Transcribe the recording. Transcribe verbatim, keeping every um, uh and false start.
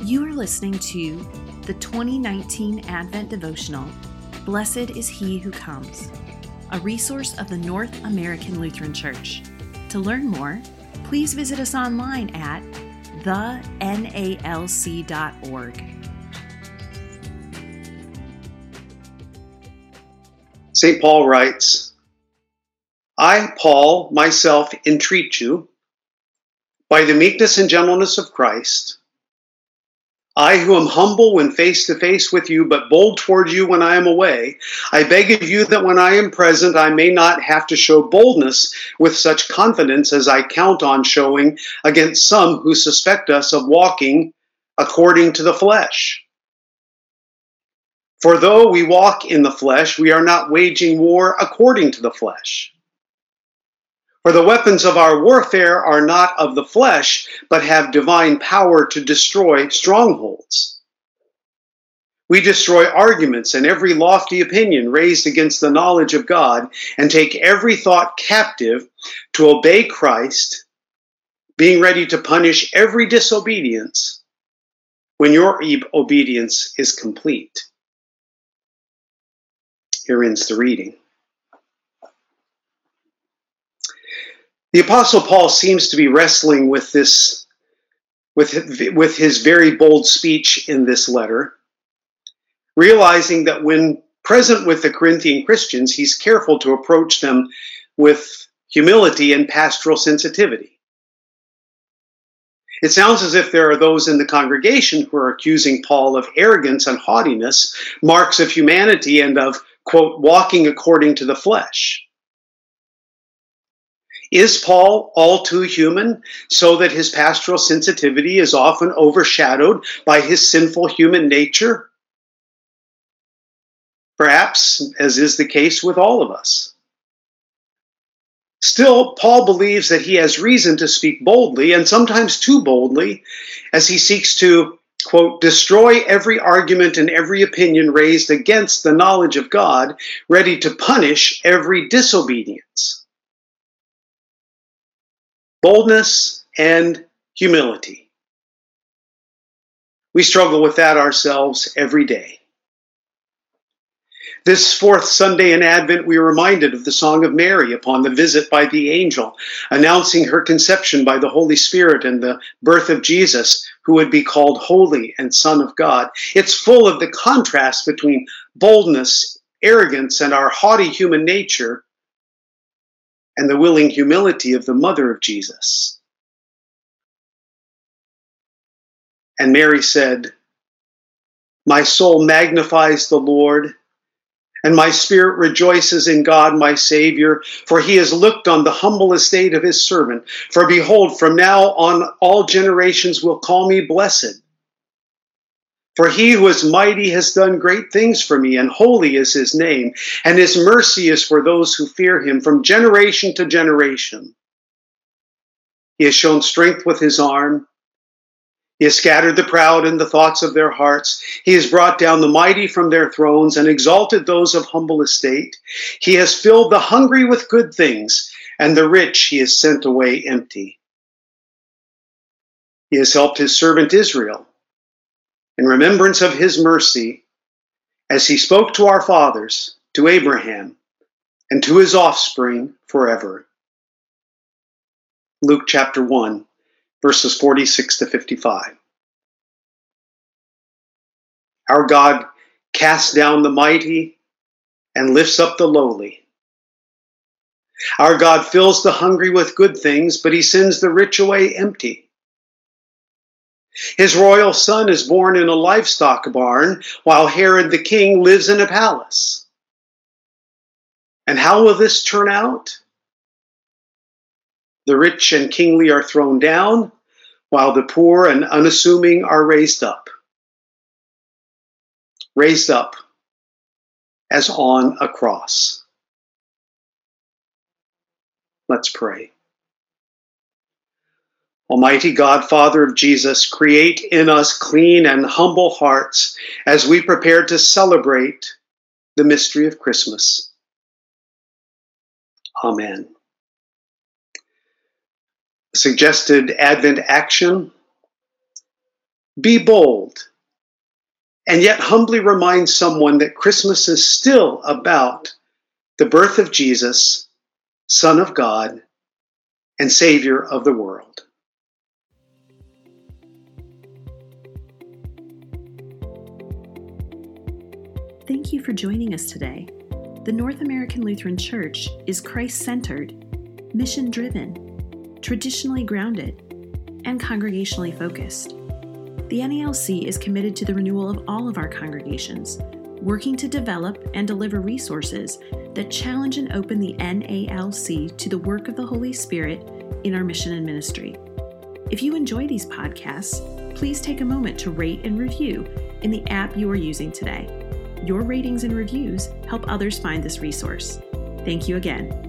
You are listening to the twenty nineteen Advent Devotional, Blessed is He Who Comes, a resource of the North American Lutheran Church. To learn more, please visit us online at the N A L C dot org. Saint Paul writes, I, Paul, myself entreat you, by the meekness and gentleness of Christ, I who am humble when face to face with you, but bold toward you when I am away, I beg of you that when I am present, I may not have to show boldness with such confidence as I count on showing against some who suspect us of walking according to the flesh. For though we walk in the flesh, we are not waging war according to the flesh. For the weapons of our warfare are not of the flesh, but have divine power to destroy strongholds. We destroy arguments and every lofty opinion raised against the knowledge of God, and take every thought captive to obey Christ, being ready to punish every disobedience when your obedience is complete. Here ends the reading. The Apostle Paul seems to be wrestling with this, with, with his very bold speech in this letter, realizing that when present with the Corinthian Christians, he's careful to approach them with humility and pastoral sensitivity. It sounds as if there are those in the congregation who are accusing Paul of arrogance and haughtiness, marks of humanity, and of, quote, walking according to the flesh. Is Paul all too human, so that his pastoral sensitivity is often overshadowed by his sinful human nature? Perhaps, as is the case with all of us. Still, Paul believes that he has reason to speak boldly, and sometimes too boldly, as he seeks to, quote, destroy every argument and every opinion raised against the knowledge of God, ready to punish every disobedience. Boldness and humility. We struggle with that ourselves every day. This fourth Sunday in Advent, we are reminded of the Song of Mary upon the visit by the angel, announcing her conception by the Holy Spirit and the birth of Jesus, who would be called Holy and Son of God. It's full of the contrast between boldness, arrogance, and our haughty human nature, and the willing humility of the mother of Jesus. And Mary said, my soul magnifies the Lord, and my spirit rejoices in God my Savior, for he has looked on the humble estate of his servant. For behold, from now on all generations will call me blessed. For he who is mighty has done great things for me, and holy is his name, and his mercy is for those who fear him from generation to generation. He has shown strength with his arm. He has scattered the proud in the thoughts of their hearts. He has brought down the mighty from their thrones and exalted those of humble estate. He has filled the hungry with good things, and the rich he has sent away empty. He has helped his servant Israel in remembrance of his mercy, as he spoke to our fathers, to Abraham, and to his offspring forever. Luke chapter one, verses forty-six to fifty-five. Our God casts down the mighty and lifts up the lowly. Our God fills the hungry with good things, but he sends the rich away empty. His royal son is born in a livestock barn, while Herod the king lives in a palace. And how will this turn out? The rich and kingly are thrown down, while the poor and unassuming are raised up. Raised up as on a cross. Let's pray. Almighty God, Father of Jesus, create in us clean and humble hearts as we prepare to celebrate the mystery of Christmas. Amen. Suggested Advent action: be bold, and yet humbly remind someone that Christmas is still about the birth of Jesus, Son of God, and Savior of the world. Thank you for joining us today. The North American Lutheran Church is Christ-centered, mission-driven, traditionally grounded, and congregationally focused. The N A L C is committed to the renewal of all of our congregations, working to develop and deliver resources that challenge and open the N A L C to the work of the Holy Spirit in our mission and ministry. If you enjoy these podcasts, please take a moment to rate and review in the app you are using today. Your ratings and reviews help others find this resource. Thank you again.